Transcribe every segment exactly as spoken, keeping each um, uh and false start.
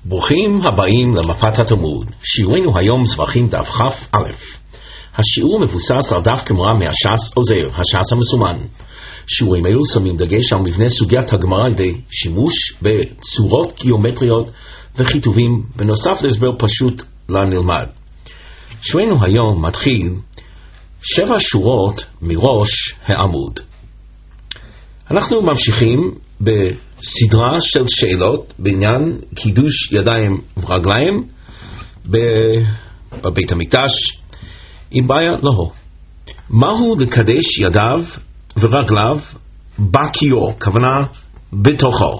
ברוכים הבאים למפת התלמוד. שיעורנו היום זבחים דף כף א'. השיעור מבוסס על דף גמרא מהש"ס עוזר, הש"ס המסומן. שיעורים אלו שמים דגש על מבנה סוגיית הגמרא על ידי שימוש בצורות גיאומטריות וכיתובים, בנוסף להסבר פשוט לנלמד. שיעורנו היום מתחיל שבע שורות מראש העמוד. אנחנו ממשיכים בסדרה של שאלות בעניין קידוש ידיים ורגליים בבית המקדש. עם בעיה לא. מהו לקדש ידיו ורגליו בכיור, כוונה בתוכו?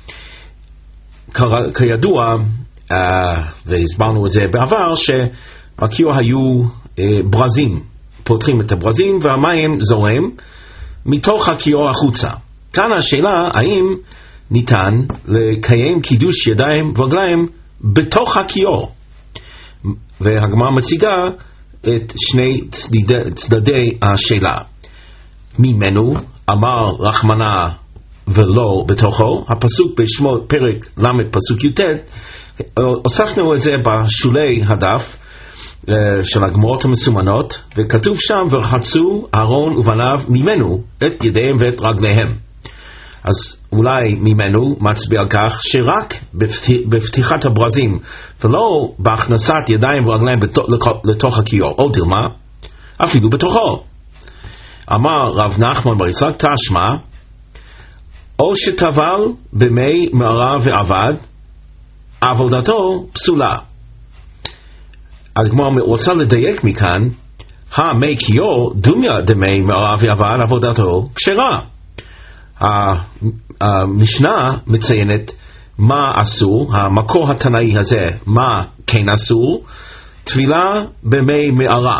כידוע, והסברנו את זה בעבר, שבכיור היו ברזים, פותחים את הברזים והמים זורם מתוך הכיור החוצה. כאן השאלה, האם ניתן לקיים קידוש ידיים ורגליים בתוך הכיור? והגמרא מציגה את שני צדדי, צדדי השאלה. ממנו אמר רחמנה ולא בתוכו, הפסוק בשמות פרק למד פסוק י"ט, הוספנו את זה בשולי הדף של הגמרות המסומנות, וכתוב שם ורחצו אהרון ובניו ממנו את ידיהם ואת רגליהם. אז אולי ממנו מצביע על כך שרק בפתיחת הברזים ולא בהכנסת ידיים ורגליים לתוך הכיור, או דילמה אפילו בתוכו. אמר רב נחמן בר יצחק תשמע, או שטבל במי מערה ועבד, עבודתו פסולה. הגמרא רוצה לדייק מכאן, המי כיור דומיה דמי מערה ועבד, עבודתו כשרה. המשנה מציינת מה אסור, המקור התנאי הזה, מה כן אסור, טבילה במי מערה.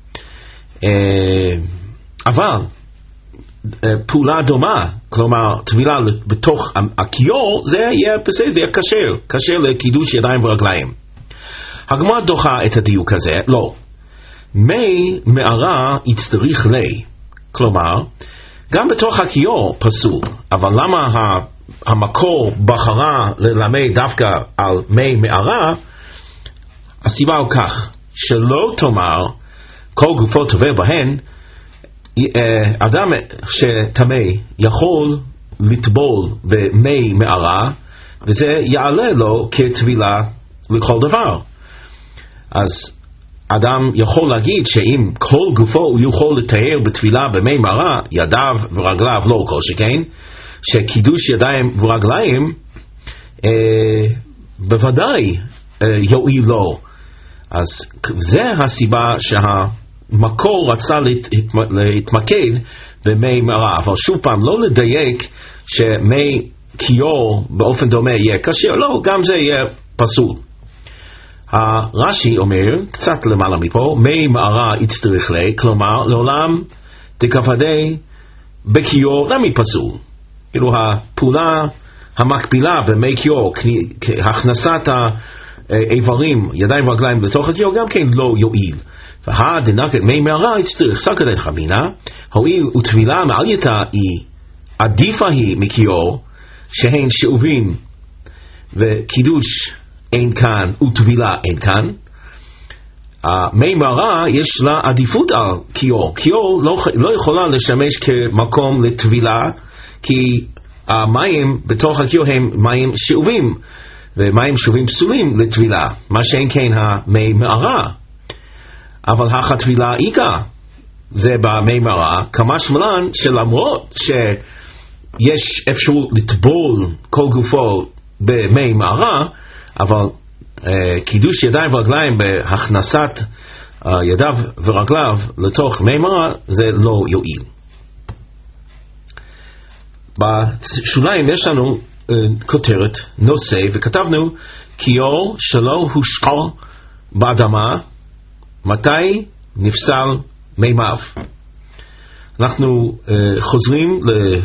אבל פעולה דומה, כלומר טבילה בתוך הכיור, זה יהיה בסדר, זה יהיה כשר, כשר לקידוש ידיים ורגליים. הגמרא דוחה את הדיוק הזה, לא. מי מערה יצטריך לי, כלומר, גם בתוך הכיור פסול, אבל למה המקור בחרה ללמד דווקא על מי מערה? הסיבה הוא כך, שלא תאמר כל גופו טובל בהן, אדם שטמא יכול לטבול במי מערה, וזה יעלה לו כטבילה לכל דבר. אז אדם יכול להגיד שאם כל גופו הוא יכול לטהר בטבילה במי מערה, ידיו ורגליו לא כל שכן, שקידוש ידיים ורגליים אה, בוודאי אה, יועיל לו. אז זה הסיבה שהמקור רצה להת, להתמקד במי מערה, אבל שוב פעם לא לדייק שמי כיור באופן דומה יהיה כשר, לא, גם זה יהיה פסול. הרש"י אומר, קצת למעלה מפה, מי מערה יצטריך לי, כלומר, לעולם תקפדי בכיור למי פסול. כאילו הפעולה המקבילה במי כיור, הכנסת האיברים, ידיים ורגליים לתוך הכיור, גם כן לא יועיל. והדנקת מי מערה יצטריך, סקדת חמינה, הואיל וטבילה מעל יתה היא, עדיפה היא מכיור, שהן שאובים וקידוש אין כאן וטבילה אין כאן. מי מערה יש לה עדיפות על כיור. כיור לא, לא יכולה לשמש כמקום לטבילה, כי המים בתוך הכיור הם מים שאובים, ומים שאובים פסולים לטבילה, מה שאין כן המי מערה. אבל החטבילה איגה, זה במי מערה, כמה שמלן שלמרות שיש אפשרות לטבול כל גופו במי מערה, אבל uh, קידוש ידיים ורגליים בהכנסת uh, ידיו ורגליו לתוך מי מערה זה לא יועיל. בשוליים יש לנו uh, כותרת נושא, וכתבנו כיור שלא הושקע באדמה, מתי נפסל מימיו. אנחנו uh, חוזרים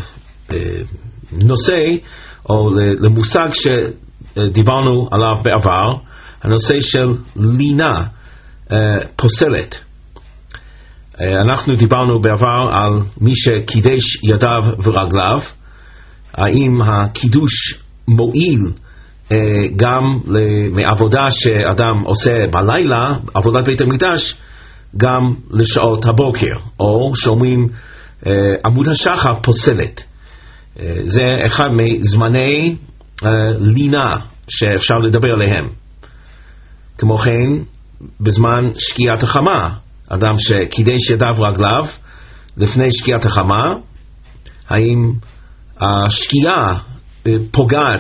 לנושא או למושג ש דיברנו עליו בעבר, הנושא של לינה אה, פוסלת. אה, אנחנו דיברנו בעבר על מי שקידש ידיו ורגליו, האם הקידוש מועיל גם מעבודה שאדם עושה בלילה, עבודת בית המקדש, גם לשעות הבוקר, או שאומרים עמוד השחר פוסלת. זה אחד מזמני לינה שאפשר לדבר עליהם. כמו כן, בזמן שקיעת החמה, אדם שקידש ידיו רגליו לפני שקיעת החמה, האם השקיעה פוגעת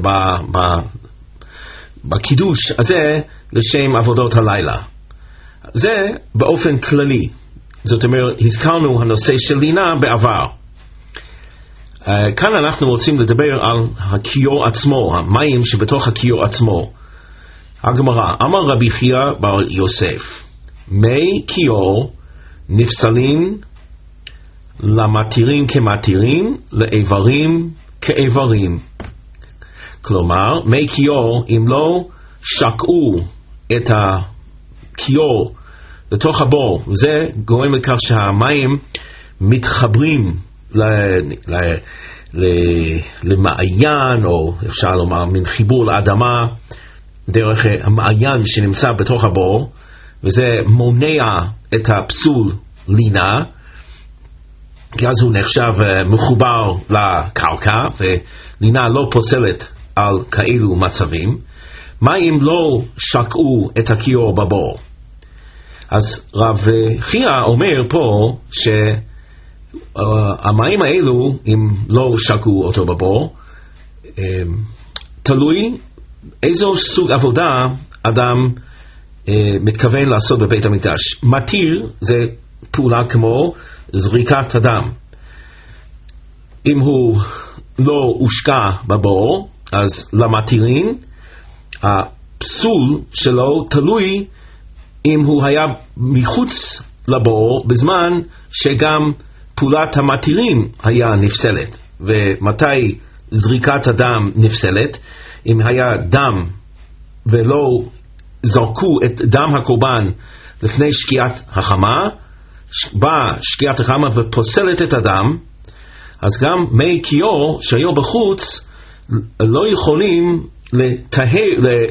בקידוש הזה לשם עבודות הלילה? זה באופן כללי. זאת אומרת, הזכרנו הנושא של לינה בעבר. Uh, כאן אנחנו רוצים לדבר על הכיור עצמו, המים שבתוך הכיור עצמו. הגמרא, אמר רבי חייא בר יוסף, מי כיור נפסלים למתירים כמתירים, לאיברים כאיברים. כלומר, מי כיור, אם לא שקעו את הכיור לתוך הבור, זה גורם לכך שהמים מתחברים ל, ל, ל, למעיין, או אפשר לומר מן חיבור לאדמה דרך המעיין שנמצא בתוך הבור, וזה מונע את הפסול לינה, כי אז הוא נחשב מחובר לקרקע, ולינה לא פוסלת על כאלו מצבים. מים לא שקעו את הכיור בבור. אז רב חייא אומר פה שהמים האלו, אם לא שקעו אותו בבור, תלוי איזו סוג עבודה אדם מתכוון לעשות בבית המקדש. מתיר זה פעולה כמו זריקת הדם. אם הוא לא הושקע בבור, אז למתירים הפסול שלו תלוי אם הוא היה מחוץ לבור בזמן שגם פעולת המתירים היה נפסלת. ומתי זריקת הדם נפסלת? אם היה דם ולא זרקו את דם הקורבן לפני שקיעת החמה, באה שקיעת החמה ופוסלת את הדם, אז גם מי כיור שהיו בחוץ לא יכולים לטהר,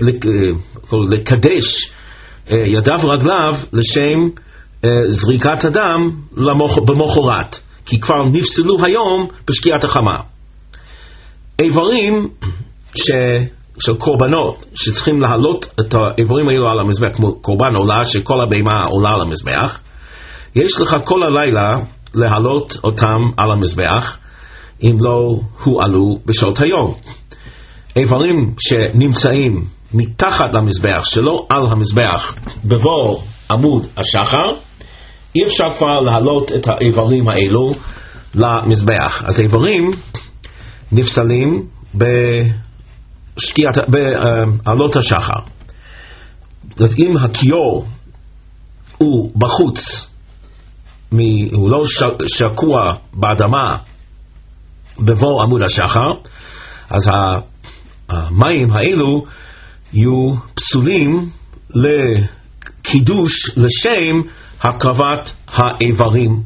לקדש ידיו ורגליו לשם זריקת הדם במחרת, כי כבר נפסלו היום בשקיעת החמה. איברים ש... של קורבנות שצריכים להעלות את האיברים האלו על המזבח, כמו קורבן עולה שכל הבהמה עולה על המזבח, יש לך כל הלילה להעלות אותם על המזבח אם לא הועלו בשעות היום. איברים שנמצאים מתחת למזבח, שלא על המזבח, בבור עמוד השחר, אי אפשר כבר להעלות את האיברים האלו למזבח. אז איברים נפסלים בשקיעת, בעלות השחר. אז אם הכיור הוא בחוץ, הוא לא שקוע באדמה בבור עמוד השחר, אז המים האלו יהיו פסולים לקידוש לשם הקרבת האיברים.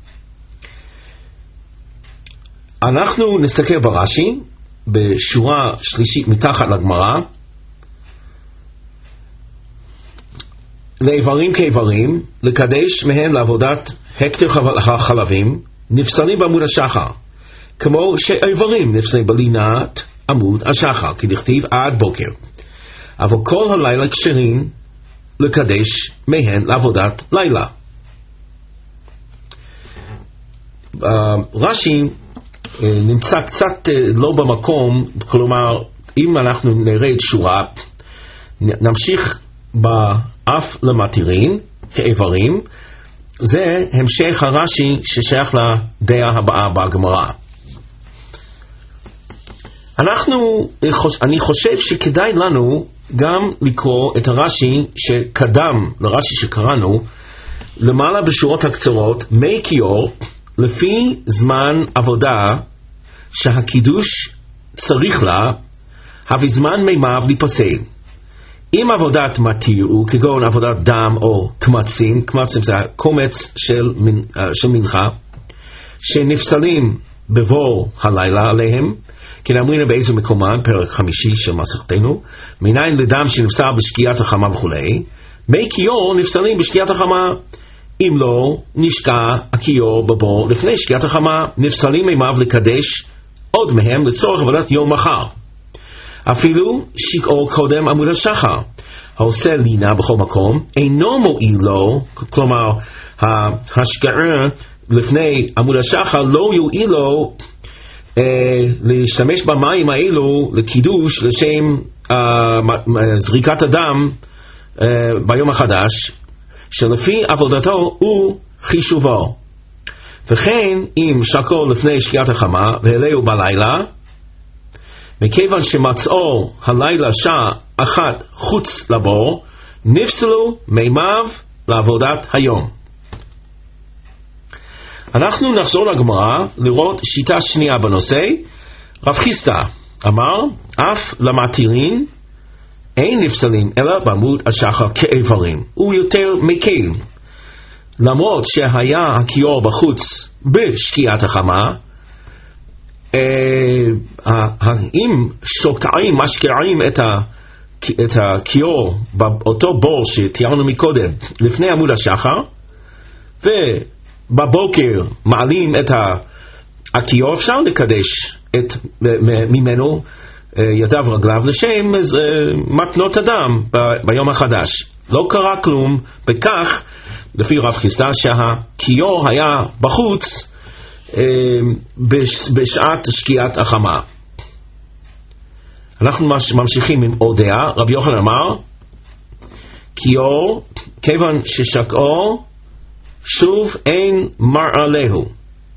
אנחנו נסתכל ברש"י בשורה שלישית מתחת לגמרא, לאיברים כאיברים, לקדש מהן לעבודת הקטר החלבים, נפסלים בעמוד השחר, כמו שאיברים נפסלים בלינת עמוד השחר, כי נכתיב עד בוקר. אבל כל הלילה כשרים לקדש מהן לעבודת לילה. רש"י נמצא קצת לא במקום, כלומר אם אנחנו נראה את שורה, נמשיך באף למתירים כאיברים, זה המשך הרש"י ששייך לדעה הבאה בגמרא. אנחנו, אני חושב שכדאי לנו גם לקרוא את הרש"י שקדם לרש"י שקראנו למעלה בשורות הקצרות, מי כיור לפי זמן עבודה שהקידוש צריך לה, הביא זמן מימיו להיפסל. אם עבודת מתיר הוא כגון עבודת דם או קמצים, קמצים זה הקומץ של, של מנחה, שנפסלים בבור הלילה עליהם, כן אמרינו באיזה מקומן, פרק חמישי של מסכתנו, מניין לדם שנפסל בשקיעת החמה וכולי, מי כיור נפסלים בשקיעת החמה, אם לא נשקע הכיור בבור לפני שקיעת החמה, נפסלים מימיו לקדש עוד מהם לצורך עבודת יום מחר. אפילו שקעו קודם עמוד השחר, העושה לינה בכל מקום, אינו מועיל לו, כלומר ההשקעה לפני עמוד השחר לא יועיל לו אה, להשתמש במים האלו לקידוש לשם אה, זריקת הדם אה, ביום החדש, שלפי עבודתו הוא חישובו. וכן אם שקעו לפני שקיעת החמה והעלהו בלילה, מכיוון שמצאו הלילה שעה אחת חוץ לבור, נפסלו מימיו לעבודת היום. אנחנו נחזור לגמרא לראות שיטה שנייה בנושא. רב חיסדא אמר, אף למתירין אין נפסלים אלא בעמוד השחר כאיברים. הוא יותר מקל. למרות שהיה הכיור בחוץ בשקיעת החמה, אם שוקעים, משקעים את הכיור באותו בור שתיארנו מקודם לפני עמוד השחר, ובבוקר מעלים את הכיור, אפשר לקדש את, ממנו ידיו רגליו לשם מתנות אדם ביום החדש. לא קרה כלום בכך, לפי רב חיסדא, שהכיור היה בחוץ בשעת שקיעת החמה. אנחנו ממשיכים עם עוד דעה. רבי יוחנן אמר, כיור כיוון ששקעו שוב אין מראה להו.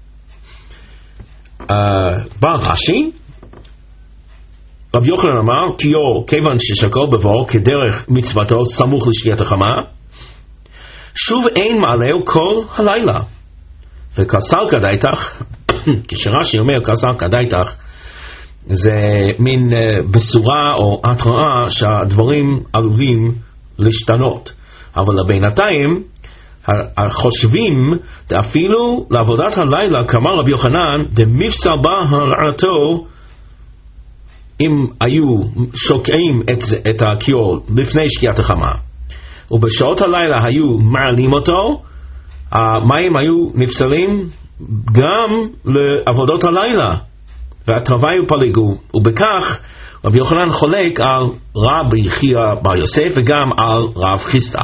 בא רש"י, רבי יוחנן אמר, כיור כיוון ששקעו בבור כדרך מצוותו סמוך לשקיעת החמה, שוב אין מעלהו כל הלילה. וכסר כדאיתך, כשרש"י אומר כסר כדאיתך, זה מין בשורה או התראה שהדברים עלולים להשתנות. אבל בינתיים החושבים אפילו לעבודת הלילה, כמה רבי יוחנן, דמפסל בה הרעתו, אם היו שוקעים את, את הכיור לפני שקיעת החמה, ובשעות הלילה היו מעלים אותו, המים היו נפסלים גם לעבודות הלילה, והתרווי פלגו. ובכך רבי יוחנן חולק על רבי חייא בר יוסף וגם על רב חיסדא.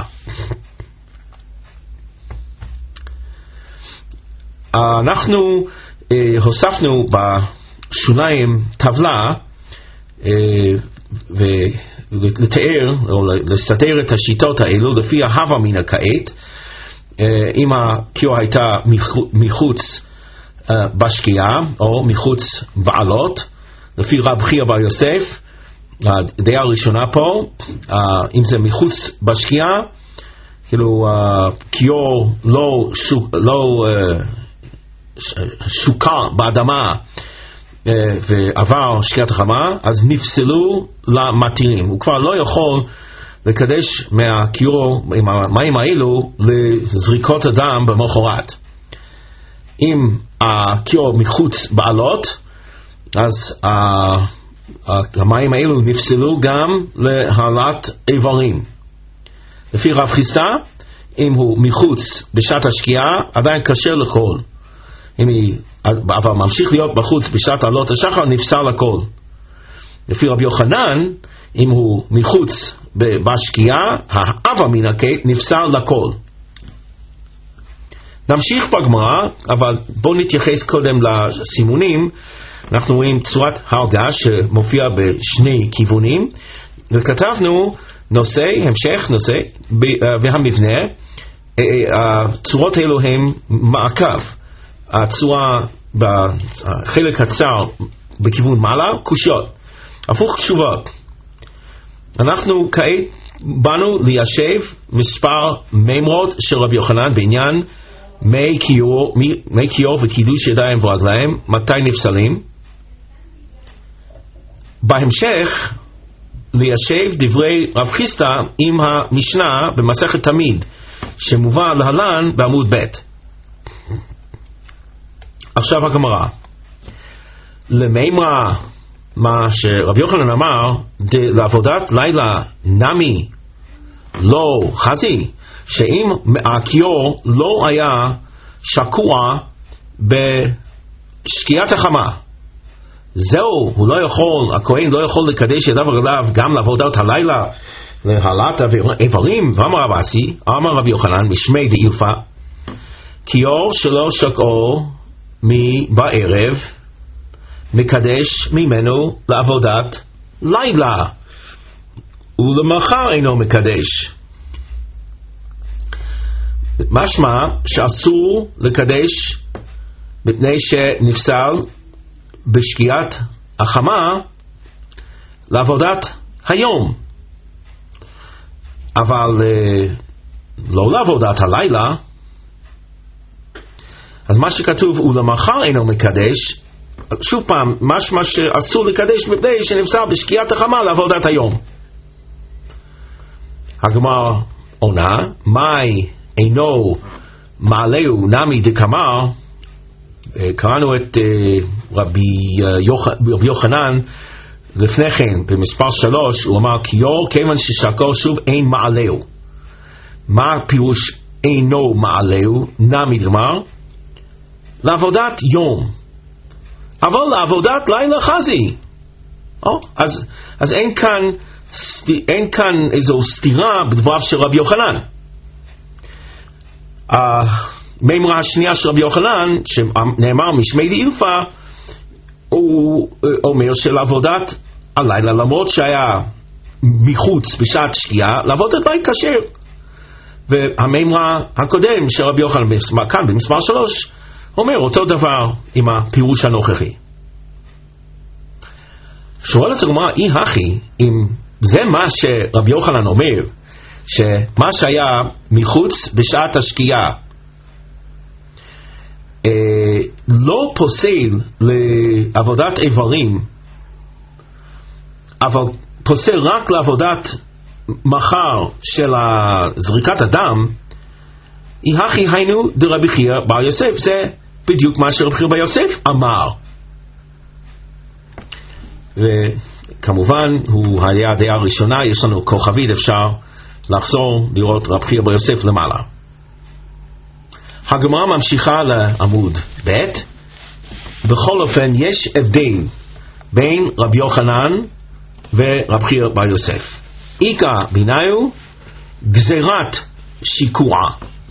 אנחנו אה, הוספנו בשוליים טבלה אה, ולתאר או לסתר את השיטות האלו לפי ההווה מן הכעת. אם הכיור הייתה מחוץ בשקיעה או מחוץ בעלות, לפי רב חייא בר יוסף, הדעה הראשונה פה, אם זה מחוץ בשקיעה, כאילו הכיור לא, לא שוקע באדמה ועבר שקיעת החמה, אז נפסלו למתירים. הוא כבר לא יכול לקדש מהכיור עם המים האלו לזריקות הדם במחרת. אם הכיור מחוץ בעלות, אז המים האלו נפסלו גם להעלת איברים. לפי רב חיסדא, אם הוא מחוץ בשעת השקיעה, עדיין כשר לכל. אם היא אבל ממשיך להיות בחוץ בשעת עלות השחר, נפסל הכל. לפי רבי יוחנן, אם הוא מחוץ בשקיעה, ההווה מן הכעת נפסל לכל. נמשיך בגמרא, אבל בואו נתייחס קודם לסימונים. אנחנו רואים צורת הרגה שמופיע בשני כיוונים, וכתבנו נושא, המשך נושא, והמבנה. הצורות האלו הם מעקב. הצורה בחלק הצר בכיוון מעלה, קושיות, הפוך תשובות. אנחנו כעת באנו ליישב מספר מימרות של רבי יוחנן בעניין מי כיור, מי, מי כיור וקידוש ידיים ורגליים, מתי נפסלים. בהמשך ליישב דברי רב חיסדא עם המשנה במסכת תמיד, שמובא להלן בעמוד ב'. עכשיו הגמרא, למימרה מה שרבי יוחנן אמר, לעבודת לילה נמי לא חזי, שאם הכיור לא היה שקוע בשקיעת החמה, זהו, הוא לא יכול, הכהן לא יכול לקדש ידיו ורגליו גם לעבודת הלילה להעלאת איברים. ואמר רב אסי, אמר רבי יוחנן משמי דאילפא, כיור שלא שקעו מבערב מקדש ממנו לעבודת לילה, ולמחר אינו מקדש. משמע שאסור לקדש מפני שנפסל בשקיעת החמה לעבודת היום, אבל לא לעבודת הלילה. אז מה שכתוב ולמחר אינו מקדש, שוב פעם, משמע שאסור לקדש מפני שנפסל בשקיעת החמה לעבודת היום. הגמרא עונה, מאי אינו מעלהו נמי דקמר. קראנו את רבי יוחנן לפני כן במספר שלוש, הוא אמר כיור כיוון ששקעו שוב אין מעלהו. מה הפירוש אינו מעלהו? נמי דקמר, לעבודת יום, אבל לעבודת לילה חזי. או, אז, אז אין כאן אין כאן איזו סתירה בדבריו של רבי יוחנן. המימרה השנייה של רבי יוחנן שנאמר משמי דאילפא, הוא אומר שלעבודת הלילה למרות שהיה מחוץ בשעת שקיעה, לעבודת לילה כשר. והמימרה הקודם של רבי יוחנן כאן במספר שלוש אומר אותו דבר עם הפירוש הנוכחי. שואלת הגמרא, אי הכי, אם זה מה שרבי יוחנן אומר, שמה שהיה מחוץ בשעת השקיעה אה, לא פוסל לעבודת איברים, אבל פוסל רק לעבודת מחר של זריקת הדם, אי הכי היינו דרבי חייא בר יוסף, זה בדיוק מה שרבי חייא בר יוסף אמר. וכמובן הוא היה הדעה הראשונה, יש לנו כוכבית, אפשר לחזור לראות רבי חייא בר יוסף למעלה. הגמרא ממשיכה לעמוד ב'. בכל אופן יש הבדל בין רבי יוחנן ורבי חייא בר יוסף. איקא ביניהו גזירת שיקוע.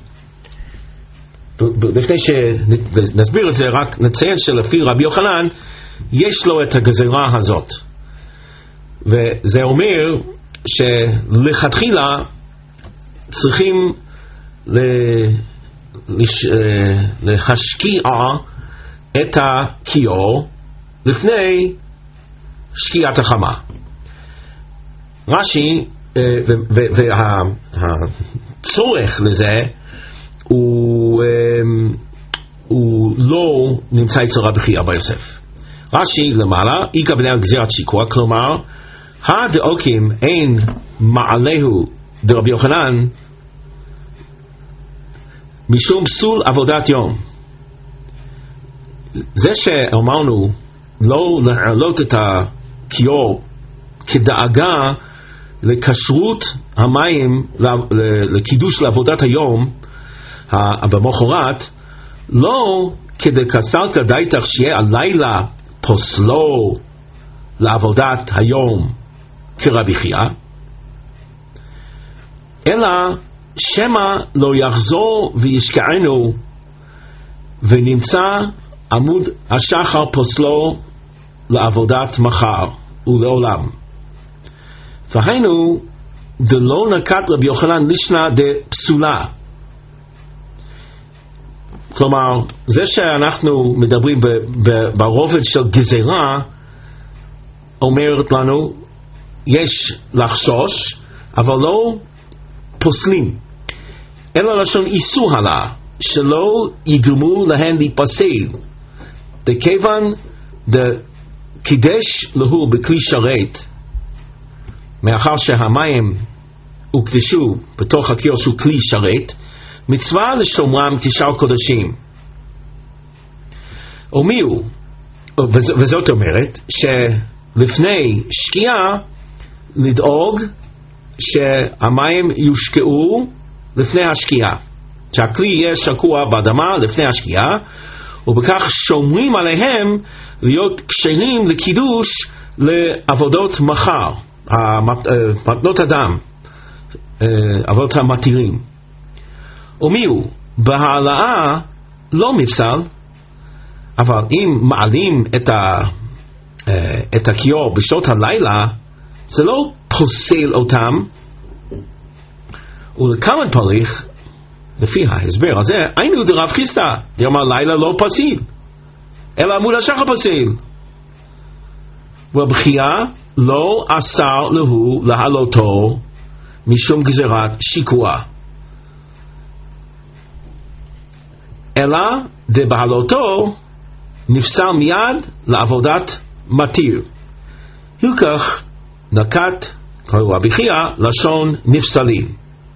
לפני שנסביר את זה רק נציין שלפי רבי יוחנן יש לו את הגזירה הזאת, וזה אומר שלכתחילה צריכים להשקיע את הכיור לפני שקיעת החמה. רש"י, והצורך לזה הוא, הוא לא נמצא אצל רבי חייא בר יוסף. רש"י למעלה, איקא ביניהו גזירת שיקוע, כלומר הדאוקים אין מעלהו דרבי יוחנן משום פסול עבודת יום. זה שאמרנו לא להעלות את הכיור כדאגה לכשרות המים לקידוש לעבודת היום במחרת, לא כדי כסלקא דייתך שיהיה הלילה פוסלו לעבודת היום כרבי חייא, אלא שמא לא יחזור וישקענו ונמצא עמוד השחר פוסלו לעבודת מחר ולעולם. והיינו דלא נקט רבי יוחנן לישנא דפסולה. כלומר, זה שאנחנו מדברים ברובד של גזירה אומרת לנו יש לחשוש אבל לא פוסלים, אלא לשון איסור הלה, שלא יגרמו להן להיפסל, דכיוון דקידש להו בכלי שרת, מאחר שהמים הוקדשו בתוך הכיור שהוא כלי שרת, מצווה לשומרם כשאר קודשים. ומיהו, וזאת אומרת לפני שקיעה לדאוג שהמים יושקעו לפני השקיעה, שהכלי יהיה שקוע באדמה לפני השקיעה, ובכך שומרים עליהם להיות כשרים לקידוש לעבודות מחר, מתנות אדם, עבודות המתירים. ומיהו? בהעלאה לא מפסל, אבל אם מעלים את, ה, את הכיור בשעות הלילה, זה לא פוסל אותם. ולכמה פריך, לפי ההסבר הזה, היינו דרב חיסדא, דאמר לילה לא פסיל, אלא עמוד השחר פסיל. ובחייה לא אסר לו להעלותו משום גזירת שיקוע, אלא דבעלותו נפסל מיד לעבודת מתיר. הלקח נקט רבי חייא לשון נפסלים.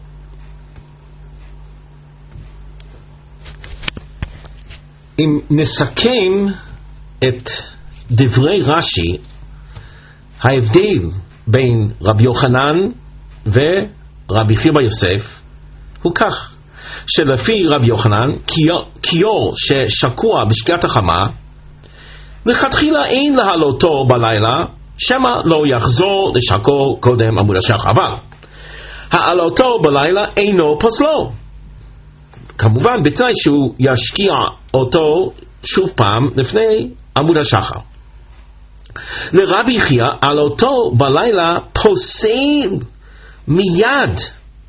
אם נסכם את דברי רש"י, ההבדל בין רבי יוחנן ורבי חייא בר יוסף הוא כך, שלפי רבי יוחנן כיור ששקוע בשקיעת החמה לכתחילה אין להעלותו בלילה, שמא לא יחזור לשקוע קודם עמוד השחר, אבל העלותו בלילה אינו פוסלו, כמובן בתנאי שהוא ישקיע אותו שוב פעם לפני עמוד השחר. לרבי חייא העלותו בלילה פוסל מיד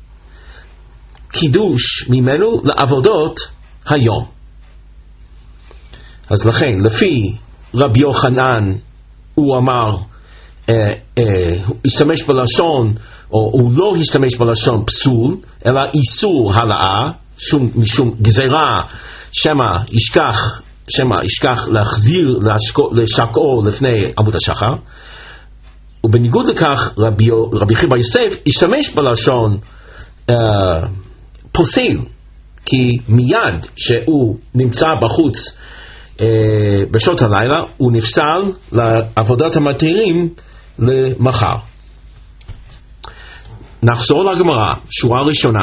קידוש ממנו לעבודות היום. אז לכן לפי רבי יוחנן הוא אמר, אה, אה, הוא השתמש בלשון, או הוא לא השתמש בלשון פסול, אלא איסור העלאה, שום, משום גזירה שמא ישכח, שמא ישכח להחזיר לשקעו לפני עמוד השחר. ובניגוד לכך רבי, רבי חייא בר יוסף השתמש בלשון אה, פוסל, כי מיד שהוא נמצא בחוץ אה, בשעות הלילה הוא נפסל לעבודת המתירים למחר. נחזור לגמרא, שורה ראשונה.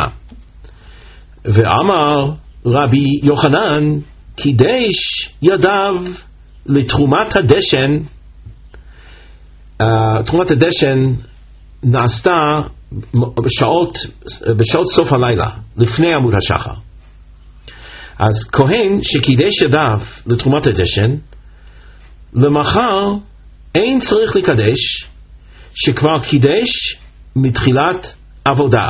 ואמר רבי יוחנן קידש ידיו לתרומת הדשן. uh, תרומת הדשן נעשתה בשעות, בשעות סוף הלילה לפני עמוד השחר. אז כהן שקידש ידיו לתרומת הדשן למחר אין צריך לקדש, שכבר קידש מתחילת עבודה.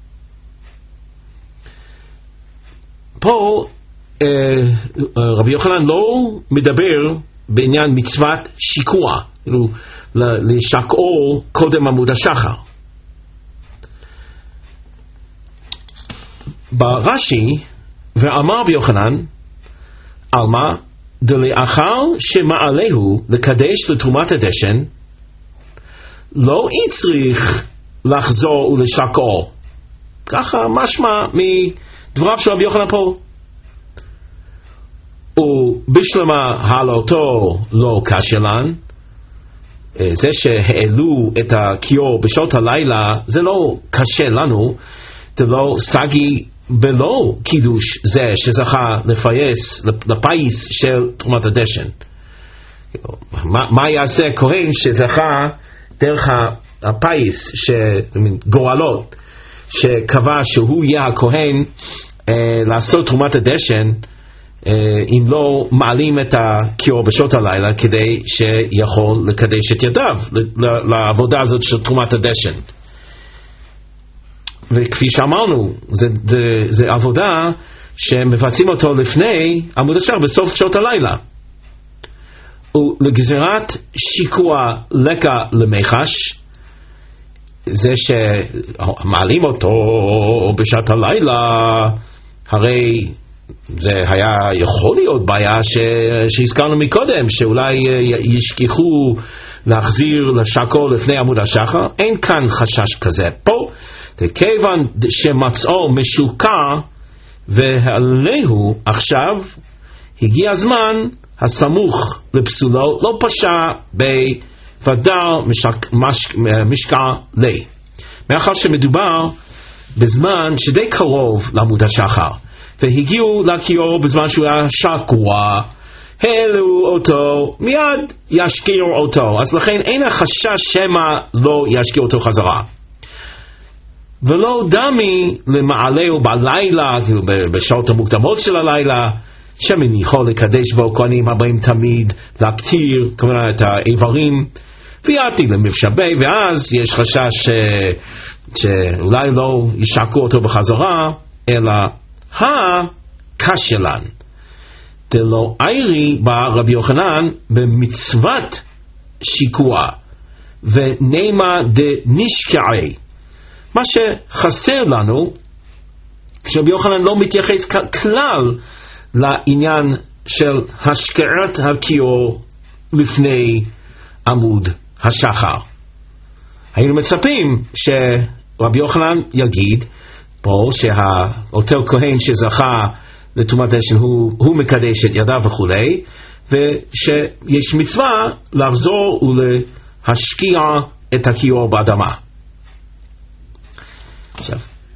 פה אה, רבי יוחנן לא מדבר בעניין מצוות שיקוע, כאילו לשקעו קודם עמוד השחר. ברש"י ואמר רבי יוחנן עלמא דלאחר שמעלהו לקדש לתרומת הדשן לא יצריך לחזור ולשקעו. ככה משמע מדבריו של רבי יוחנן פה. ובשלמה העלותו לא קשלן, זה שהעלו את הכיור בשעות הלילה זה לא קשה לנו, זה לא סגי בלא קידוש זה שזכה לפייס, לפייס של תרומת הדשן. מה, מה יעשה כהן שזכה דרך הפייס, גורלות, שקבע שהוא יהיה הכהן אה, לעשות תרומת הדשן, אה, אם לא מעלים את הכיור בשעות הלילה כדי שיכול לקדש את ידיו לעבודה הזאת של תרומת הדשן. וכפי שאמרנו, זה, זה, זה עבודה שמבצעים אותו לפני עמוד השחר בסוף שעות הלילה. ולגזירת שיקוע לקה למיחש, זה שמעלים אותו בשעת הלילה, הרי זה היה יכול להיות בעיה ש... שהזכרנו מקודם, שאולי ישכחו להחזיר לשקו לפני עמוד השחר. אין כאן חשש כזה. פה כיוון שמצאו משוקע ועליהו עכשיו הגיע הזמן הסמוך לפסולו, לא פשע ודר משק, מש, משקע לי. מאחר שמדובר בזמן שדי קרוב לעמוד השחר, והגיעו לכיור בזמן שהוא היה שקוע, העלו אותו, מיד ישקיעו אותו, אז לכן אין החשש שמא לא ישקיעו אותו חזרה. ולא דמי למעלהו בלילה, כאילו בשעות המוקדמות של הלילה, שמן יכול לקדש בו כהנים הבאים תמיד להקטיר כמובן את האיברים, ויעתי למפשבה, ואז יש חשש ש... שאולי לא ישקעו אותו בחזרה, אלא הקשלן. דלא איירי בא רבי יוחנן במצוות שיקוע, ונאמר דנשקעי. מה שחסר לנו, כשרבי יוחנן לא מתייחס כלל לעניין של השקעת הכיור לפני עמוד השחר. היינו מצפים שרבי יוחנן יגיד פה שהאותו כהן שזכה לתרומת דשן הוא, הוא מקדש את ידיו וכולי, ושיש מצווה לחזור ולהשקיע את הכיור באדמה. עכשיו,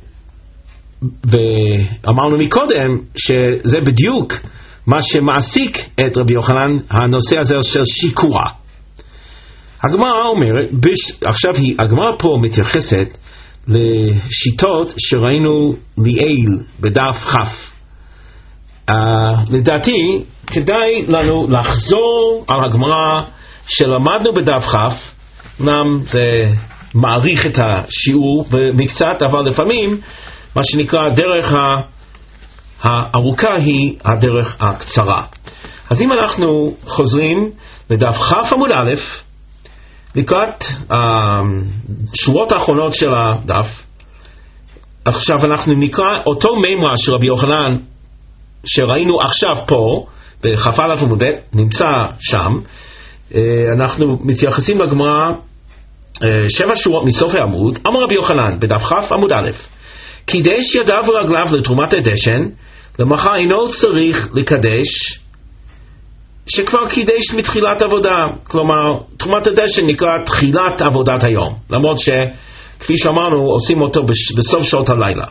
ואמרנו מקודם שזה בדיוק מה שמעסיק את רבי יוחנן, הנושא הזה של שיקוע. הגמרא אומרת, עכשיו היא, הגמרא פה מתייחסת לשיטות שראינו לעיל בדף חף. Uh, לדעתי כדאי לנו לחזור על הגמרא שלמדנו בדף חף. אמנם זה מעריך את השיעור במקצת, אבל לפעמים מה שנקרא הדרך הארוכה היא הדרך הקצרה. אז אם אנחנו חוזרים לדף חף עמוד א', לקראת השורות האחרונות של הדף, עכשיו אנחנו נקרא אותו מימרה של רבי יוחנן שראינו עכשיו פה בכ"א עמוד ב', נמצא שם. אנחנו מתייחסים לגמרא שבע שורות מסוף העמוד. אמר רבי יוחנן בדף כ' עמוד א', קידש ידיו ורגליו לתרומת הדשן, למחר אינו צריך לקדש שכבר קידש מתחילת עבודה. כלומר, תרומת הדשן נקרא תחילת עבודת היום, למרות שכפי שאמרנו עושים אותו בסוף שעות הלילה.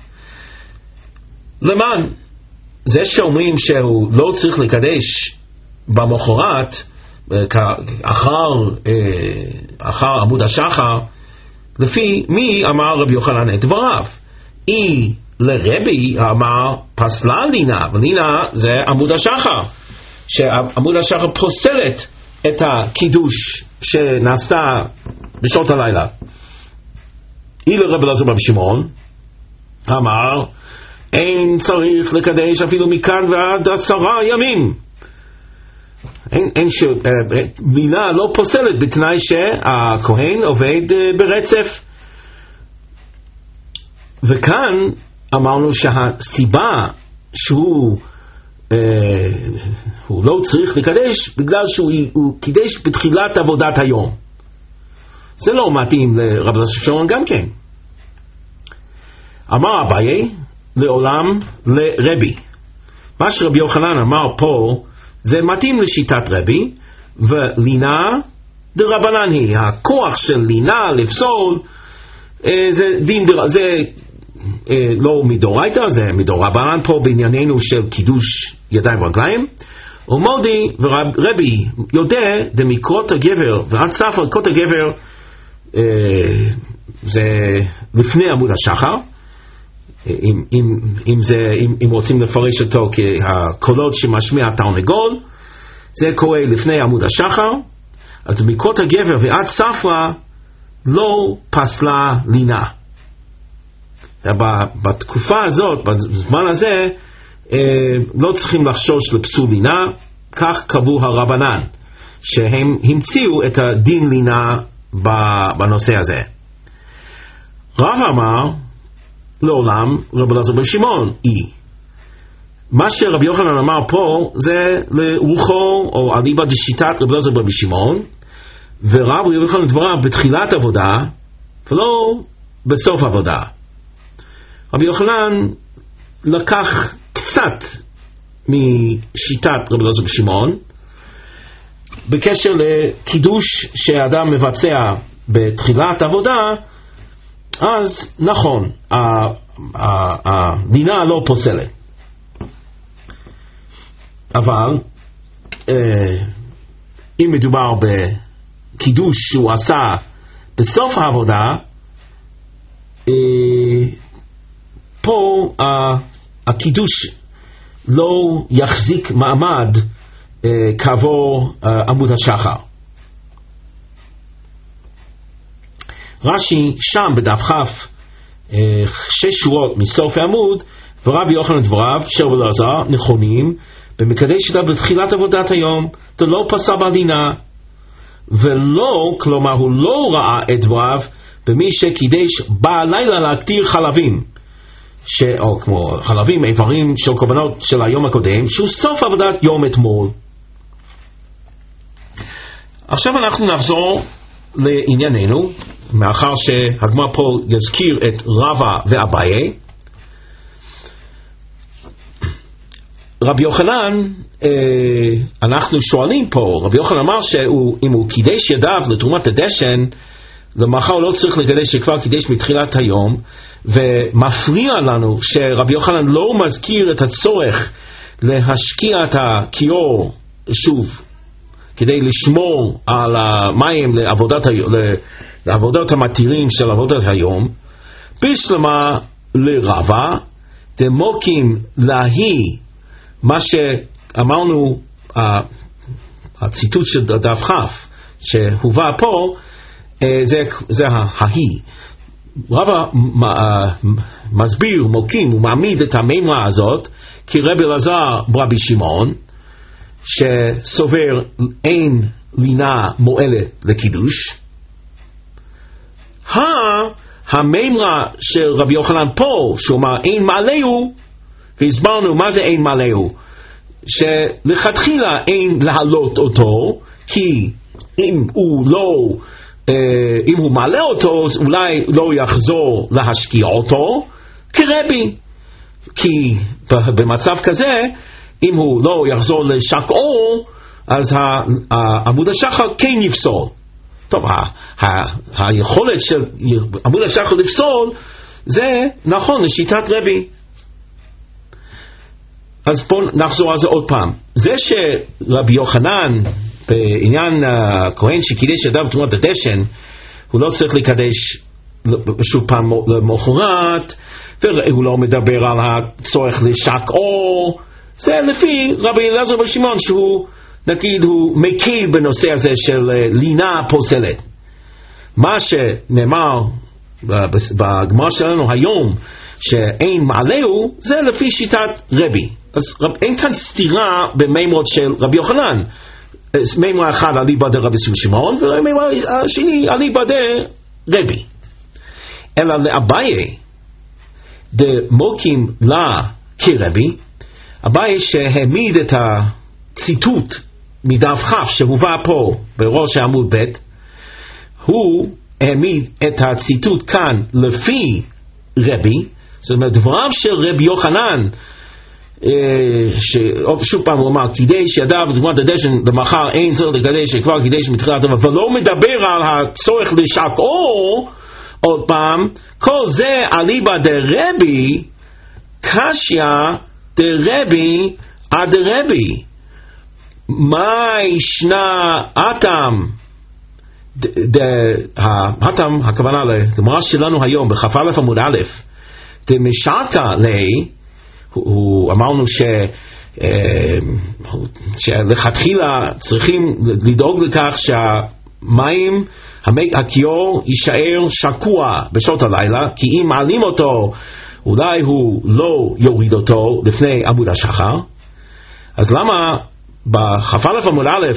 למען זה שאומרים שהוא לא צריך לקדש במחרת אחר, אחר עמוד השחר, לפי מי אמר רבי יוחנן את דבריו? אי לרבי אמר פסלה לינה, ולינה זה עמוד השחר, שעמוד השחר פוסלת את הקידוש שנעשתה בשעות הלילה. אי לרבי אלעזר בן שמעון אמר אין צריך לקדש אפילו מכאן ועד עשרה ימים. אין, אין ש... מילה לא פוסלת בתנאי שהכהן עובד ברצף. וכאן אמרנו שהסיבה שהוא אה, הוא לא צריך לקדש בגלל שהוא הוא קידש בתחילת עבודת היום. זה לא מתאים לרבי אלעזר שמעון גם כן. אמר אביי לעולם לרבי. מה שרבי יוחנן אמר פה זה מתאים לשיטת רבי, ולינה דרבנן היא. הכוח של לינה לפסול זה דין דר... זה לא מדורייתא, זה מדורבנן פה בענייננו של קידוש ידיים ורגליים. ומודי ורבי יודע דמקרות הגבר ועד סף מקרות הגבר זה לפני עמוד השחר. אם, אם, אם, זה, אם, אם רוצים לפרש אותו כהקולות שמשמיע התרנגול, זה קורה לפני עמוד השחר. אז מקרות הגבר ועד ספרה לא פסלה לינה. בתקופה הזאת, בזמן הזה, לא צריכים לחשוש לפסול לינה. כך קבעו הרבנן, שהם המציאו את הדין לינה בנושא הזה. רב אמר לעולם רבי אלעזר בן שמעון אי. מה שרבי יוחנן אמר פה זה לרוחו או אליבא דשיטת רבי אלעזר בן שמעון, ורבי יוחנן דבריו בתחילת עבודה ולא בסוף עבודה. רבי יוחנן לקח קצת משיטת רבי אלעזר בן שמעון, בקשר לקידוש שאדם מבצע בתחילת עבודה, אז נכון, הדינה לא פוסלת. אבל אם מדובר בקידוש שהוא עשה בסוף העבודה, פה הקידוש לא יחזיק מעמד כעבור עמוד השחר. רש"י שם בדף כ' שש שורות מסוף העמוד, ורבי יוחנן דבריו של רבי אלעזר נכונים במקדש שלה בתחילת עבודת היום, ולא פסל בדינה, ולא, כלומר הוא לא ראה את דבריו במי שקידש בלילה להקטיר חלבים, ש, או כמו חלבים, איברים של קורבנות של היום הקודם, שהוא סוף עבודת יום אתמול. עכשיו אנחנו נחזור לענייננו, מאחר שהגמרא פה יזכיר את רבא ואביי. רבי יוחנן, אנחנו שואלים פה, רבי יוחנן אמר שאם הוא קידש ידיו לתרומת הדשן, למחר הוא לא צריך לקדש שכבר קידש מתחילת היום, ומפריע לנו שרבי יוחנן לא מזכיר את הצורך להשקיע את הכיור שוב, כדי לשמור על המים לעבודת, לעבודת המתירים של עבודת היום. בשלמה לרבה דמוקים להי, מה שאמרנו, הציטוט של דף כ' שהובא פה, זה, זה ההיא. רבא מסביר, מוקים ומעמיד את המימרה הזאת כי רבי אלעזר ברבי שמעון שסובר אין לינה מועלת לקידוש. המימרה של רבי יוחנן פה שאומר אין מעלהו, והסברנו מה זה אין מעלהו, שלכתחילה אין להעלות אותו, כי אם הוא לא אם הוא מעלה אותו, אז אולי לא יחזור להשקיע אותו כרבי, כי במצב כזה אם הוא לא יחזור לשקעו, אז עמוד השחר כן יפסול. טוב, היכולת של עמוד השחר לפסול זה נכון לשיטת רבי. אז בואו נחזור על זה עוד פעם. זה שרבי יוחנן בעניין הכהן שקידש ידיו תרומת הדשן, הוא לא צריך לקדש שוב פעם למחרת, והוא לא מדבר על הצורך לשקעו. זה לפי רבי אלעזר ברבי שמעון, שהוא נגיד הוא מקל בנושא הזה של לינה פוסלת. מה שנאמר בגמרא שלנו היום שאין מעלהו, זה לפי שיטת רבי. אז אין כאן סתירה במימרות של רבי יוחנן. מימרה אחד אליבא דרבי שמעון, ומימרה השני אליבא דרבי. אלא לאביי דמוקים לה כרבי, אביי שהעמיד את הציטוט מדף כ' שהובא פה בראש העמוד ב', הוא העמיד את הציטוט כאן לפי רבי. זאת אומרת, דבריו של רבי יוחנן, ששוב פעם הוא אמר קידש ידיו בתרומת הדשן למחר אין צורך לקדש שכבר קידש מתחילת היום, ולא מדבר על הצורך לשקעו עוד פעם, כל זה אליבא דרבי קשיא דרבי עד רבי. מה ישנה אתם, אתם הכוונה לגמרא שלנו היום בכ"א עמוד א', דמשקה לי, הוא אמרנו ש שלכתחילה צריכים לדאוג לכך שהמים, הכיור יישאר שקוע בשעות הלילה, כי אם מעלים אותו אולי הוא לא יוריד אותו לפני עמוד השחר. אז למה בכ"א עמוד א'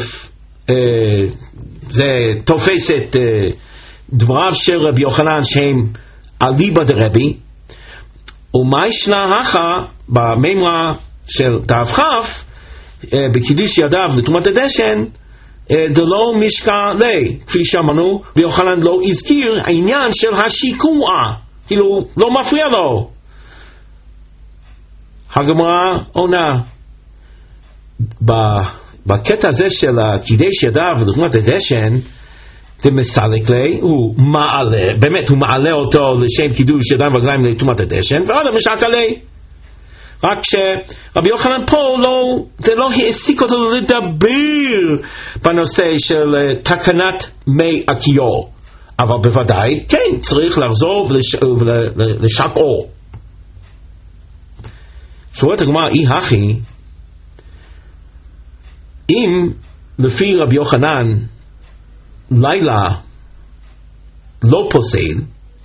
זה תופס את דבריו של רבי יוחנן שהם אליבא דרבי, ומה ישנה הכה במימרה של דף כ' בקידוש ידיו לתרומת הדשן דלא משקע לי, כפי שאמרנו, ויוחנן לא הזכיר העניין של השיקוע, כאילו לא מפריע לו. הגמרא עונה בקטע הזה של קידש ידיו ולתרומת הדשן, ומסלק לי, הוא מעלה, באמת הוא מעלה אותו לשם קידוש ידיים ורגליים לתרומת הדשן, ועוד המשק עלי. רק שרבי יוחנן פה לא, זה לא העסיק אותו לדבר בנושא של תקנת מי הכיור, אבל בוודאי כן צריך לחזור ולשקעו. שואלת הגמרא, אי הכי, אם לפי רבי יוחנן לילה לא פוסל,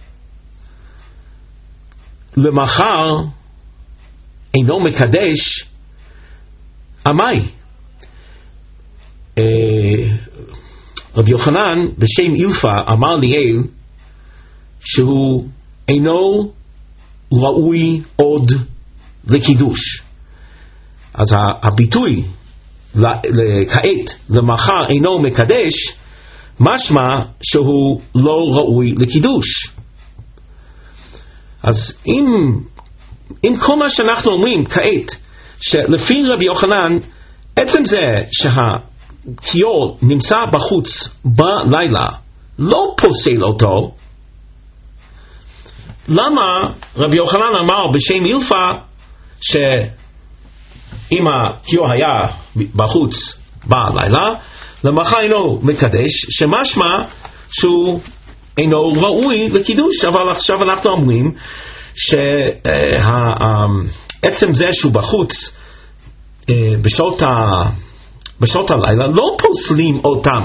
למחר אינו מקדש עמי. אה, רבי יוחנן בשם אילפא אמר ליאל שהוא אינו ראוי עוד לקידוש. אז הביטוי כעת למחר אינו מקדש משמע שהוא לא ראוי לקידוש. אז אם אם כל מה שאנחנו אומרים כעת, שלפי רבי יוחנן, עצם זה שהכיור נמצא בחוץ בלילה, לא פוסל אותו, למה רבי יוחנן אמר בשם אילפא, שאם הכיור היה בחוץ בלילה, למחר אינו מקדש, שמשמע שהוא אינו ראוי לקידוש. אבל עכשיו אנחנו אומרים, שעצם זה שהוא בחוץ בשעות, ה... בשעות הלילה לא פוסלים אותם.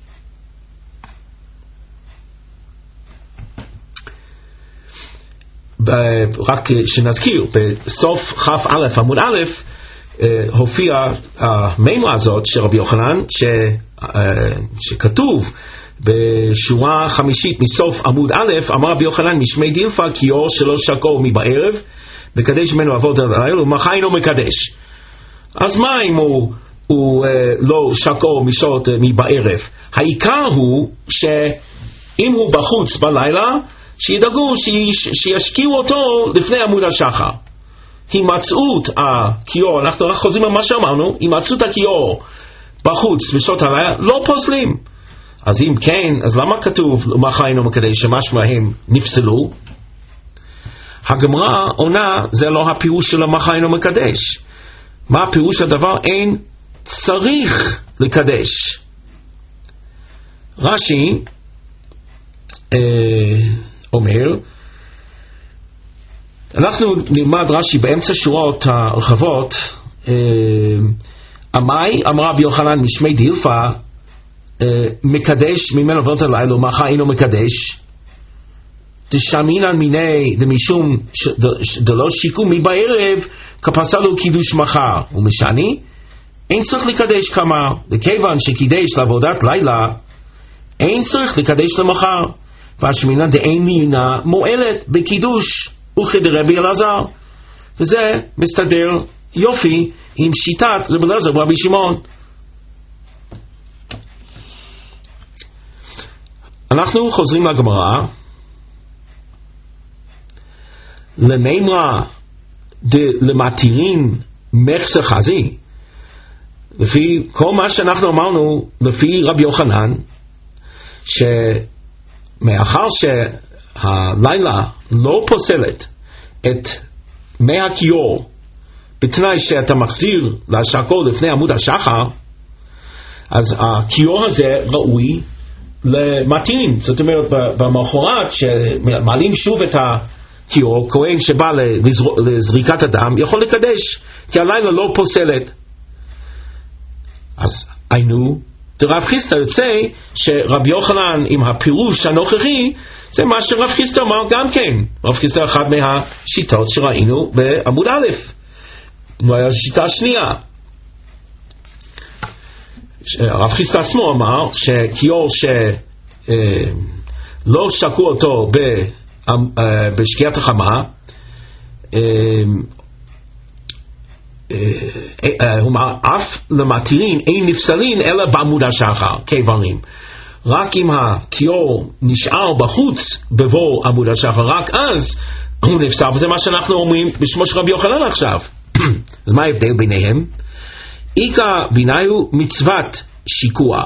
רק שנזכיר, בסוף כף א' עמוד א' הופיע המימרה הזאת של רבי יוחנן, ש... שכתוב בשורה חמישית מסוף עמוד א', אמר רבי יוחנן משמי דילפא, כיור שלא שקעו מבערב מקדש ממנו אבות הלילה ומחר אינו מקדש. אז מה אם הוא, הוא אה, לא שקעו משעות אה, מבערב? העיקר הוא שאם הוא בחוץ בלילה, שידאגו שיש, שישקיעו אותו לפני עמוד השחר. הימצאות הכיור, אנחנו רק חוזרים על מה שאמרנו, הימצאות הכיור בחוץ בשעות הלילה לא פוסלים. אז אם כן, אז למה כתוב מחר אינו מקדש, שמשמע הם נפסלו? הגמרא עונה, זה לא הפירוש של מחר אינו מקדש. מה הפירוש הדבר? אין צריך לקדש. רש"י אה, אומר, אנחנו נלמד רש"י באמצע שורות הרחבות, אה, עמי אמר רבי יוחנן משמי דילפא, מקדש ממנו אבות הלילה ומחר אינו מקדש, דשמינן מיני דמשום דלא שיקום מבערב כפסלו קידוש מחר, ומשני אין צריך לקדש כמה, וכיוון שקידש לעבודת לילה אין צריך לקדש למחר, והשמינן דאין לינה מועלת בקידוש וכדרבי אלעזר. וזה מסתדר יופי עם שיטת רבי אלעזר ורבי שמעון. אנחנו חוזרים לגמרא, למימרה למתירין מחסר חזי, לפי כל מה שאנחנו אמרנו לפי רבי יוחנן, שמאחר שהלילה לא פוסלת את מי הכיור בתנאי שאתה מחזיר להשקו לפני עמוד השחר, אז הכיור הזה ראוי למתירים. זאת אומרת, במחרת שמעלים שוב את הכיור, כהן שבא לזריקת הדם יכול לקדש, כי הלילה לא פוסלת. אז היינו דרב חיסטה יוצא שרבי יוחנן עם הפירוש הנוכחי זה מה שרב חיסטה אמר גם כן. רב חיסטה אחד מהשיטות שראינו בעמוד א', הוא היה שיטה שנייה. הרב חיסטה עצמו אמר שכיור שלא שקעו אותו בשקיעת החמה, הוא אמר אף למתירין אין נפסלין אלא בעמוד השחר כאיברים. רק אם הכיור נשאר בחוץ בבוא עמוד השחר, רק אז הוא נפסל. וזה מה שאנחנו אומרים בשמו של רבי יוחנן עכשיו. אז מה ההבדל ביניהם? עיקר בינה הוא מצוות שיקוע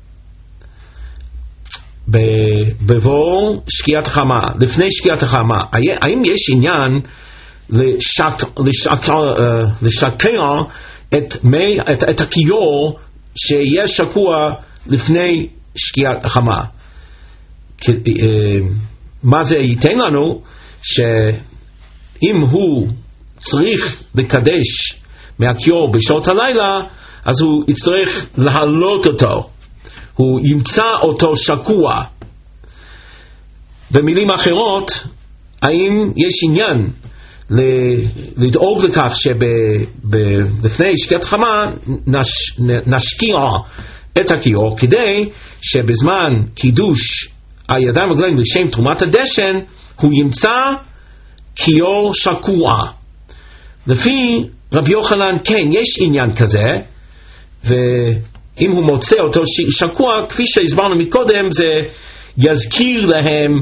בבוא שקיעת החמה, לפני שקיעת החמה. האם יש עניין לשקע את, מי, את, את הכיור שיהיה שקוע לפני שקיעת החמה? מה זה ייתן לנו? שאם הוא צריך לקדש מהכיור בשעות הלילה, אז הוא יצטרך להעלות אותו, הוא ימצא אותו שקוע. במילים אחרות, האם יש עניין לדאוג לכך שלפני שקיעת חמה נש, נשקיע את הכיור, כדי שבזמן קידוש הידיים והרגליים לשם תרומת הדשן הוא ימצא כיור שקוע? לפי רבי יוחנן כן, יש עניין כזה, ואם הוא מוצא אותו שקוע, כפי שהסברנו מקודם, זה יזכיר להם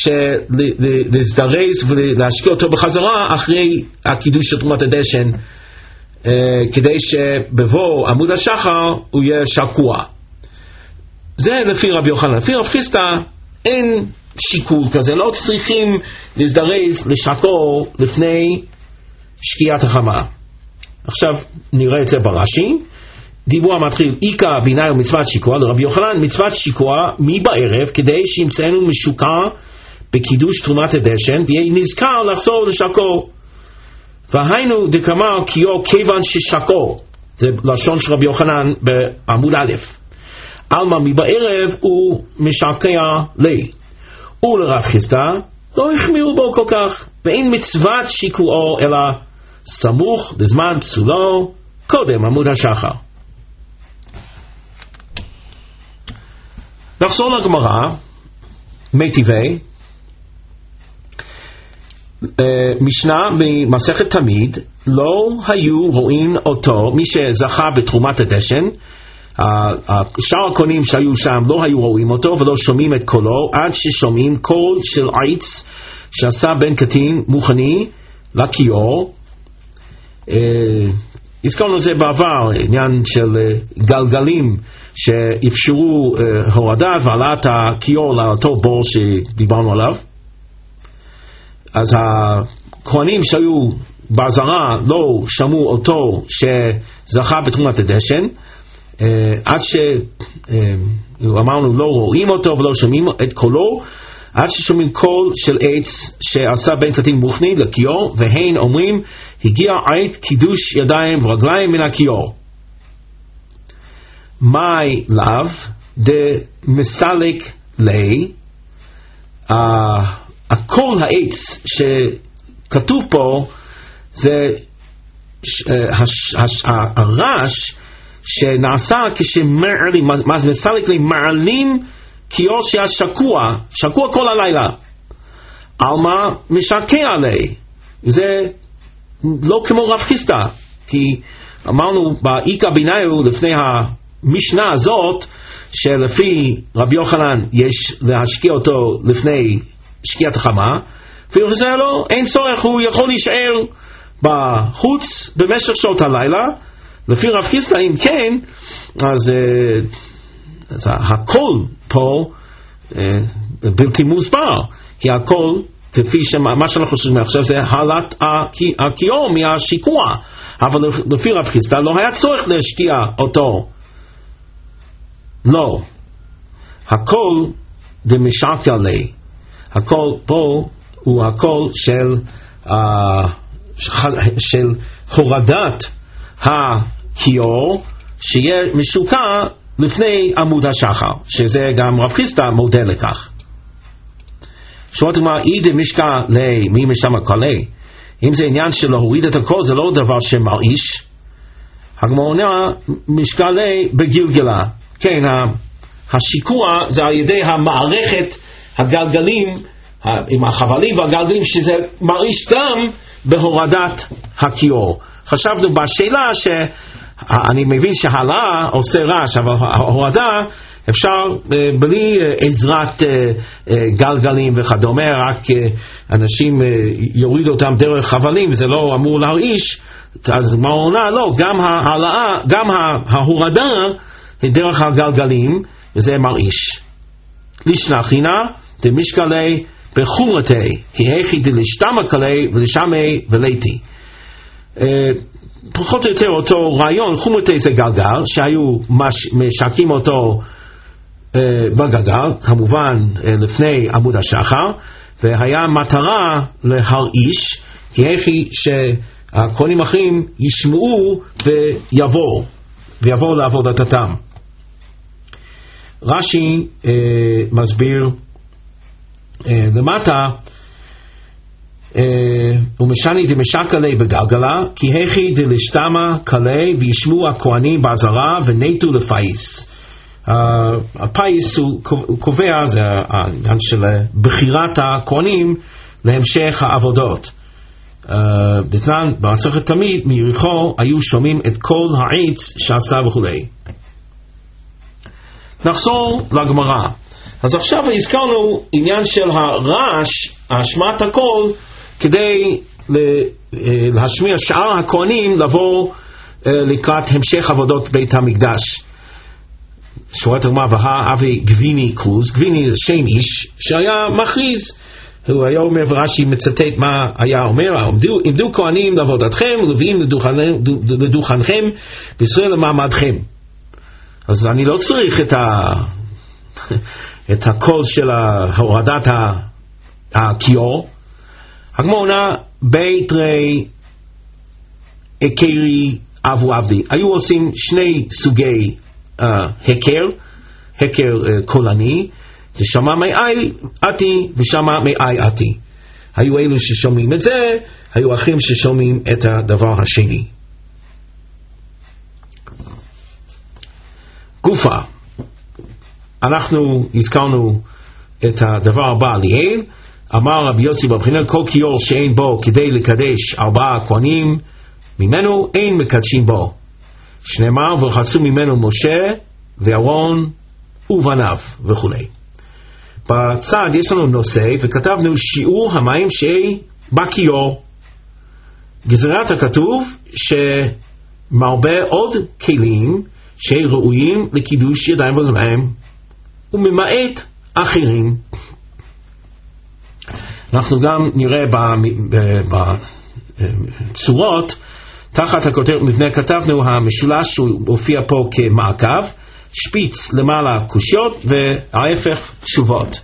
להזדרז ולהשקיע אותו בחזרה אחרי הקידוש של תרומת הדשן, כדי שבבוא עמוד השחר הוא יהיה שקוע. זה לפי רבי יוחנן. לפי רב חיסדא אין שיקול כזה, לא צריכים להזדרז לשקוע לפני שקיעת החמה. עכשיו נראה את זה ברש"י. דיבור המתחיל, עיקר בינה ומצוות שיקוע, לרבי יוחנן מצוות שיקוע מבערב, כדי שימצאנו משוקע בקידוש תרומת הדשן, ויהיה נזכר לחזור לשקוע. והיינו דקאמר כיור כיוון ששקוע, זה לשון של רבי יוחנן בעמוד א'. עלמא מבערב הוא משקע לי. ולרב חיסדא לא החמירו בו כל כך, ואין מצוות שיקועו אלא סמוך לזמן פסולו קודם עמוד השחר. נחזור לגמרא, מיטיבי, משנה במסכת תמיד, לא היו רואים אותו, מי שזכה בתרומת הדשן, שאר הקונים שהיו שם לא היו רואים אותו ולא שומעים את קולו, עד ששומעים קול של עץ שעשה בן קטין מוכני לכיור. הזכרנו את זה בעבר, עניין של גלגלים שאפשרו הורדת ועלת הכיור לאותו בור שדיברנו עליו. אז הכהנים שהיו בעזרה לא שמעו אותו שזכה בתרומת הדשן, עד שאמרנו לא רואים אותו ולא שומעים את קולו, עד ששומעים קול של עץ שעשה בן קטין מוכני לכיור, והן אומרים הגיע עת קידוש ידיים ורגליים מן הכיור. מאי לאו דמסלק לי, הקול העץ שכתוב פה זה הרעש שנעשה כשמעלים, מה זה מסלק לי? מעלים כיור שהיה שקוע, שקוע כל הלילה. עלמא משקע לי. זה לא כמו רב חיסדא, כי אמרנו בעיקר ביניהו לפני המשנה הזאת, שלפי רבי יוחנן יש להשקיע אותו לפני שקיעת החמה, וזה לא, אין צורך, הוא יכול להישאר בחוץ במשך שעות הלילה. לפי רב חיסדא אם כן, אז, אז הקול פה בלתי מוסבר, כי הקול כפי שמה שאנחנו חושבים עכשיו זה העלת הכיור מהשיקוע, אבל לפי רב חיסדא לא היה צורך להשקיע אותו. לא, הקול דמשקע לי, הקול פה הוא הקול של uh, של הורדת הכיור שיהיה משוקע לפני עמוד השחר, שזה גם רב חיסדא מודה לכך. שואלת מה אידה משקע לי, מי משמה קלה? אם זה עניין של להוריד את הכל, זה לא דבר שמרעיש. הגמרא עונה משקע לי בגלגלה. כן, השיקוע זה על ידי המערכת הגלגלים עם החבלים והגלגלים, שזה מרעיש גם בהורדת הכיור. חשבנו בשאלה שאני מבין שהעלאה עושה רעש, אבל ההורדה אפשר בלי עזרת גלגלים וכדומה, רק אנשים יורידו אותם דרך חבלים, זה לא אמור להרעיש. אז מה עונה? לא, גם העלאה, גם ההורדה דרך הגלגלים, וזה מרעיש. לשנחינה דמשקלי בחומרתי, כי היכי דלשתמה קלי ולשמי וליתי. פחות או יותר אותו רעיון. חומרתי זה גלגל, שהיו משקים אותו בגלגל, כמובן לפני עמוד השחר, והיה מטרה להרעיש, כי היכי שהכהנים אחרים ישמעו ויבואו, ויבואו לעבודתם. רש"י אה, מסביר אה, למטה, אה, ומשני דמשק עלי בגלגלה, כי היכי דלשתמה קלי וישמעו הכהנים בעזרה ונטו לפייס. Uh, הפייס הוא, הוא קובע, זה העניין של בחירת הכהנים להמשך העבודות. Uh, דתנן במסכת תמיד מיריחו היו שומעים את כל העץ שעשה וכולי. נחזור לגמרא. אז עכשיו הזכרנו עניין של הרעש, השמעת הקול, כדי להשמיע שאר הכהנים לבוא לקראת המשך עבודות בית המקדש. שורת הגמרא, והא אבי גביני קרוז, גביני זה שם איש שהיה מכריז, הוא היה אומר, ורש"י מצטט מה היה אומר, עמדו, עמדו כהנים לעבודתכם, לוויים לדוכנכם, וישראל למעמדכם. אז אני לא צריך את, ה... את הקול של הורדת הכיור. הגמרא עונה, בית רי הקרי אבו עבדי. היו עושים שני סוגי uh, הקר, הקר uh, קולני, ושמע מאי עתי ושמע מאי עתי. היו אלו ששומעים את זה, היו אחרים ששומעים את הדבר השני. גופה, אנחנו הזכרנו את הדבר הבא ליאל. אמר רבי יוסי בבחינה, כל כיור שאין בו כדי לקדש ארבעה כהנים ממנו, אין מקדשים בו. שנאמר, ורחצו ממנו משה ואהרון ובניו וכו'. בצד יש לנו נושא, וכתבנו שיעור המים שבכיור. גזירת הכתוב שמרבה עוד כלים שראויים לקידוש ידיים ורגליים, וממעט אחרים. אנחנו גם נראה בצורות, תחת הכותרת מבנה כתבנו המשולש שהופיע פה כמעקב, שפיץ למעלה קושיות וההפך תשובות.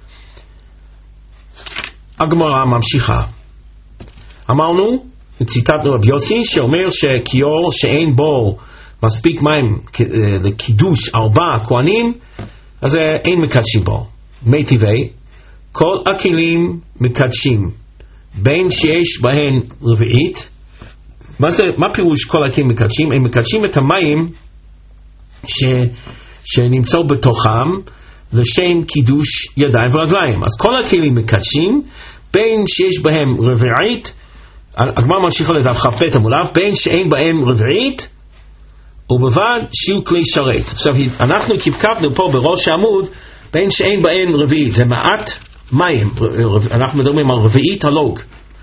הגמרא ממשיכה. אמרנו, ציטטנו רבי יוסי שאומר שכיור שאין בו מספיק מים לקידוש ארבע כהנים, אז אין מקדשים בו. מי טבעי, כל הכלים מקדשים, בין שיש בהן רביעית. מה זה, מה פירוש כל הכלים מקדשים? הם מקדשים את המים ש, שנמצאו בתוכם לשם קידוש ידיים ורגליים. אז כל הכלים מקדשים, בין שיש בהם רביעית, הגמרא ממשיכה לדף חפת המולב, בין שאין בהם רביעית, ובבד שיהיו כלי שרת. עכשיו, אנחנו קבקבנו פה בראש העמוד, בין שאין בהם רביעית, זה מעט מים. אנחנו מדברים על רביעית הלוג.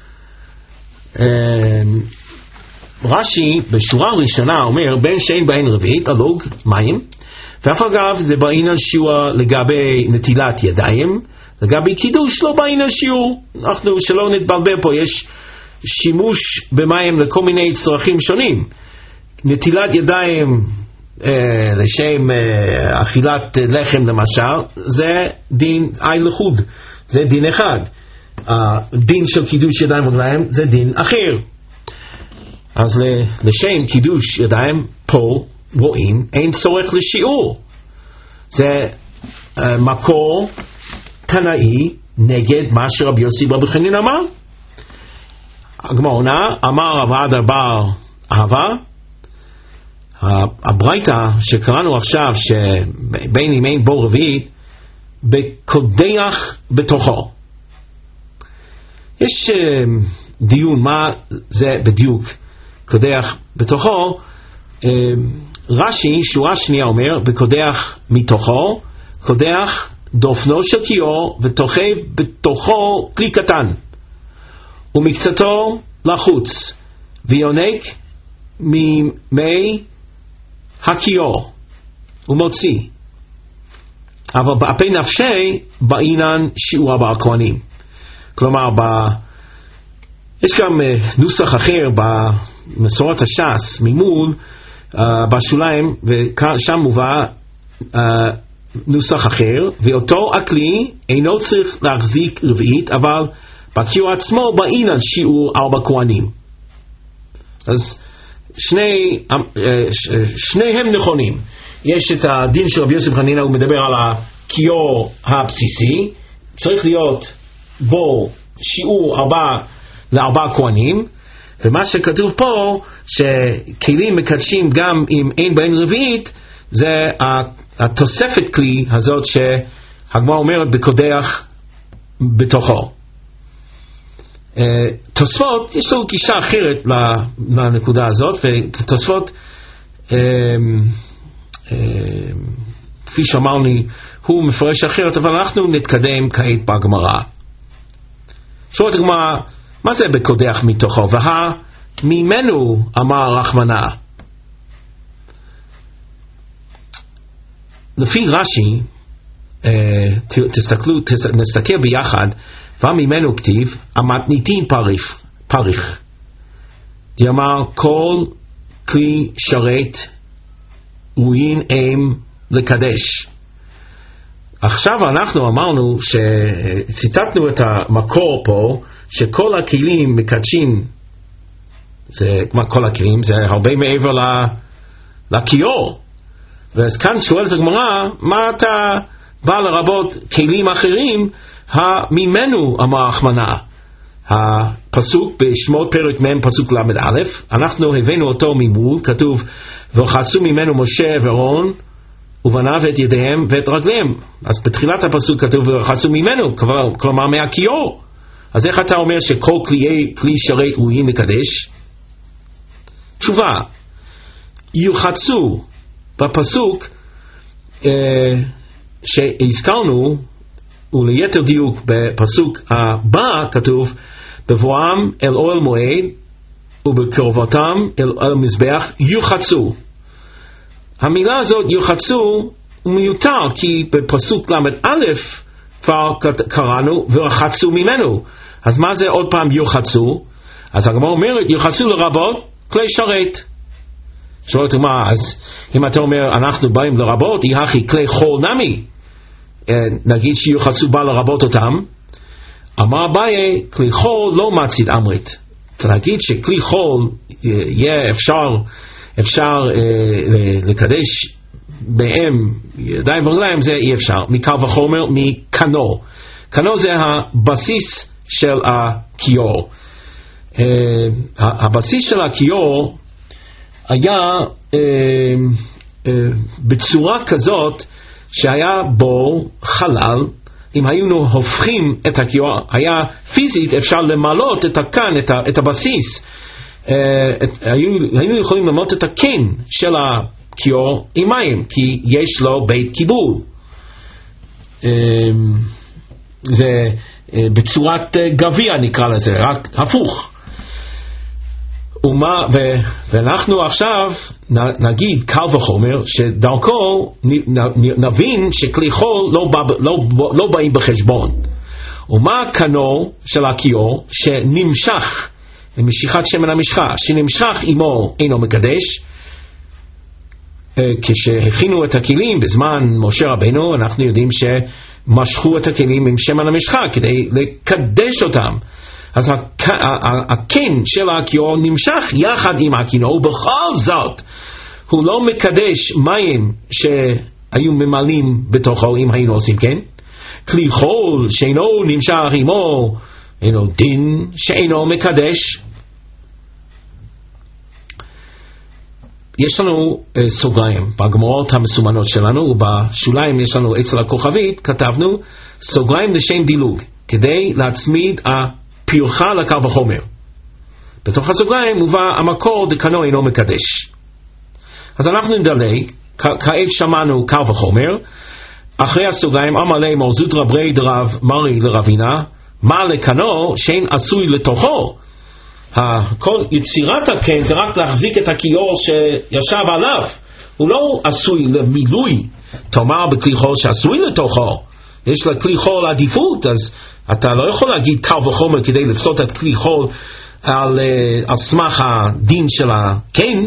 רש"י בשורה הראשונה אומר, בין שאין בהם רביעית הלוג מים, ואף אגב זה בעניין שיעור לגבי נטילת ידיים, לגבי קידוש לא בעניין שיעור. אנחנו שלא נתבלבל פה, יש שימוש במים לכל מיני צרכים שונים. נטילת ידיים אה, לשם אה, אכילת לחם למשל, זה דין אי לחוד, זה דין אחד. הדין של קידוש ידיים ורגליים זה דין אחר. אז לשם קידוש ידיים פה רואים אין צורך לשיעור. זה אה, מקור תנאי נגד מה שרבי יוסי בר חנין אמר. הגמרא עונה, אמר רב עדה בר אהבה, הברייתא שקראנו עכשיו שבין אם אין בו רביעית, בקודח בתוכו. יש דיון מה זה בדיוק קודח בתוכו. רש"י, שורה שנייה אומר, וקודח מתוכו, קודח דופנו של כיור, ותוכב בתוכו כלי קטן, ומקצתו לחוץ, ויונק ממי הכיור, ומוציא. אבל באפי נפשי בעינן שיעור ארבעה כהנים. כלומר, ב... יש גם uh, נוסח אחר במסורת הש"ס ממול uh, בשוליים, ושם מובא uh, נוסח אחר, ואותו הכלי אינו צריך להחזיק רביעית, אבל בכיור עצמו בעינן שיעור ארבע כהנים. אז שני, uh, שניהם נכונים. יש את הדין של רבי יוסף חנינא, הוא מדבר על הכיור הבסיסי, צריך להיות בו שיעור ארבע לארבע כהנים, ומה שכתוב פה שכלים מקדשים גם אם אין בהם רביעית, זה התוספת כלי הזאת שהגמרא אומרת בקודח בתוכו. תוספות, יש לו גישה אחרת לנקודה הזאת, ותוספות כפי שאמרנו הוא מפרש אחרת, אבל אנחנו נתקדם כעת בגמרא. שואלת הגמרא, מה זה בקודח מתוכו? והא ממנו אמר רחמנא. לפי רש"י, תסתכלו, נסתכל ביחד, וממנו כתיב המתניתין פריך, פריך. דאמר כל כלי שרת ראוין הם לקדש. עכשיו אנחנו אמרנו שציטטנו את המקור פה, שכל הכלים מקדשים, זה כל הכלים, זה הרבה מעבר לכיור. ואז כאן שואלת הגמרא, מה אתה בא לרבות כלים אחרים, ממנו אמר רחמנא. הפסוק בשמות פרק מ' פסוק למד א', אנחנו הבאנו אותו ממול, כתוב ורחצו ממנו משה ואהרון ובניו את ידיהם ואת רגליהם. אז בתחילת הפסוק כתוב ורחצו ממנו, כלומר מהכיור. אז איך אתה אומר שכל כלי, כלי שרת ראויים לקדש? תשובה, יוחצו בפסוק אה, שהזכרנו, וליתר דיוק בפסוק הבא כתוב בבואם אל אוהל מועד ובקרבתם אל, אל מזבח יוחצו. המילה הזאת יוחצו הוא מיותר, כי בפסוק למד א' כבר קראנו ורחצו ממנו. אז מה זה עוד פעם יוחצו? אז הגמרא אומרת יוחצו לרבות כלי שרת. שואלת מה, אז אם אתה אומר אנחנו באים לרבות, היא הכי כלי חול נמי, נגיד שיוחצו בא לרבות אותם. אמר אביי, כלי חול לא מצית אמרית. להגיד שכלי חול יהיה אפשר אפשר אה, לקדש בהם ידיים ורגליים, זה אי אפשר. מקל וחומר מקנו. קנו זה הבסיס של הכיור. אה, הבסיס של הכיור היה אה, אה, בצורה כזאת שהיה בו חלל. אם היינו הופכים את הכיור, היה פיזית אפשר למלות את הכאן, את, את הבסיס. Uh, את, היו, היינו יכולים למות את הקן של הכיור עם מים, כי יש לו בית קיבול. Uh, זה uh, בצורת uh, גביע נקרא לזה, רק הפוך. ומה, ו, ואנחנו עכשיו נגיד קל וחומר שדרכו נ, נ, נבין שכלי חול לא, בא, לא, לא באים בחשבון. ומה קנו של הכיור שנמשך משיכת שמן המשחה, שנמשך עמו אינו מקדש. כשהכינו את הכלים בזמן משה רבנו, אנחנו יודעים שמשכו את הכלים עם שמן המשחה כדי לקדש אותם. אז הקן של הכיור נמשך יחד עם הכינו, ובכל זאת הוא לא מקדש מים שהיו ממלאים בתוכו אם היינו עושים כן. כלי חול שאינו נמשך עמו אינו דין שאינו מקדש. יש לנו uh, סוגריים בגמרות המסומנות שלנו, ובשוליים יש לנו אצל הכוכבית כתבנו סוגריים לשם דילוג, כדי להצמיד הפרחה לקל וחומר. בתוך הסוגריים מובא המקור דקנו אינו מקדש. אז אנחנו נדלג, כעת שמענו קל וחומר, אחרי הסוגריים, אמר לאמור זוט רבי דרב מרי לרבינה, מה לקנו שאין עשוי לתוכו. כל יצירת הקן זה רק להחזיק את הכיור שישב עליו, הוא לא עשוי למילוי. תאמר בכלי חול שעשוי לתוכו, יש לכלי חול עדיפות, אז אתה לא יכול להגיד קל וחומר כדי לפסות את כלי חול על, על סמך הדין של הקן,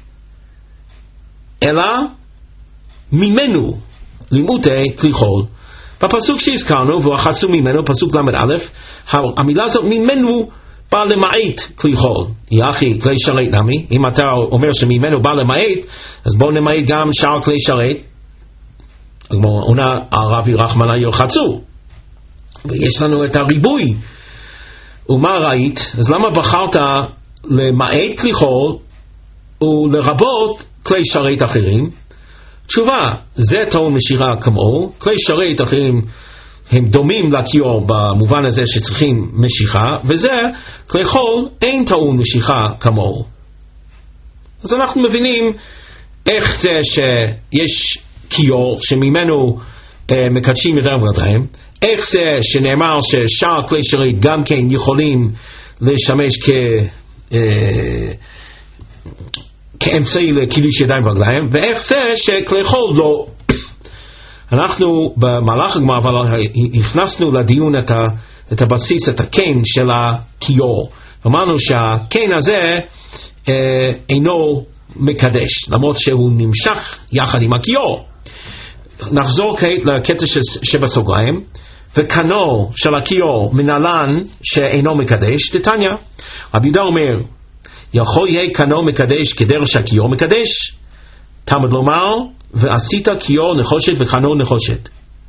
אלא ממנו לימודי כלי חול. בפסוק שהזכרנו והחסו ממנו, פסוק למד א', המילה הזאת ממנו בא למעט כלי חול. יחי כלי שרת נמי, אם אתה אומר שממנו בא למעט, אז בוא נמעט גם שאר כלי שרת. עונה הרבי רחמנא ירחצו, ויש לנו את הריבוי. ומה ראית? אז למה בחרת למעט כלי חול ולרבות כלי שרת אחרים? תשובה, זה טעון משיכה כמו, כלי שרת אחרים הם דומים לכיור במובן הזה שצריכים משיכה, וזה כלי חול אין טעון משיכה כמו. אז אנחנו מבינים איך זה שיש כיור שממנו אה, מקדשים ידיים ורגליים, איך זה שנאמר ששאר כלי שרת גם כן יכולים לשמש כ... אה, כאמצעי לקידוש ידיים ורגליים, ואיך זה שכלי חול לא. אנחנו במהלך הגמרא אבל הכנסנו לדיון את, ה, את הבסיס, את הקן של הכיור. אמרנו שהקן הזה אה, אינו מקדש, למרות שהוא נמשך יחד עם הכיור. נחזור כעת לקטע שבסוגריים, וקנו של הכיור מנהלן שאינו מקדש, תתניא. רבי יהודה אומר, יכול יהיה קנו מקדש כדרך שהכיור מקדש? תלמוד לומר, ועשית כיור נחושת וקנו נחושת.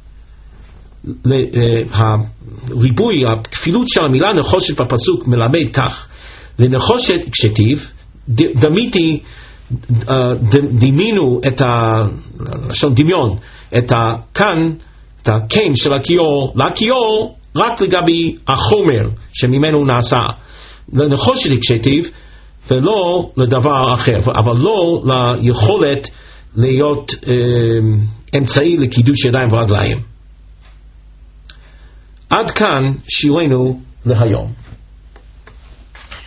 הריבוי, הכפילות של המילה נחושת בפסוק מלמד כך, לנחושת כשתיב, דמיתי, דמינו את הלשון דמיון, את הכאן, את הקן של הכיור, לכיור רק לגבי החומר שממנו נעשה. לנחושת כשתיב, ולא לדבר אחר, אבל לא ליכולת להיות אה, אמצעי לקידוש ידיים ורגליים. עד כאן שיעורנו להיום.